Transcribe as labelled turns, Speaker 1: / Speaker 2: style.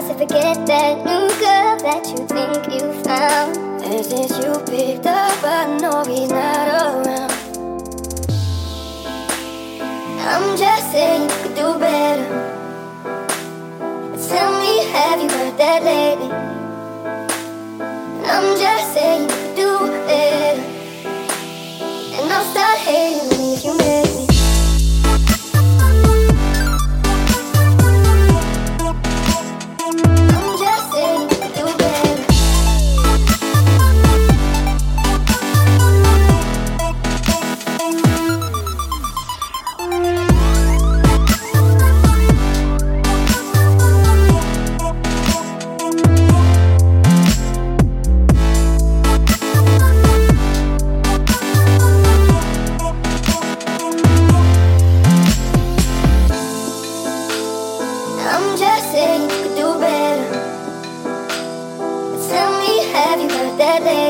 Speaker 1: to forget that new girl that you think you found. And since you picked up, I know he's not around. I'm just saying you could do better. Tell me, have you heard that lately? I'm just saying you could do better. And I'll start hating me if you make me. I'm just saying you could do better. I'm just saying you could do better. Tell me, have you heard that lately?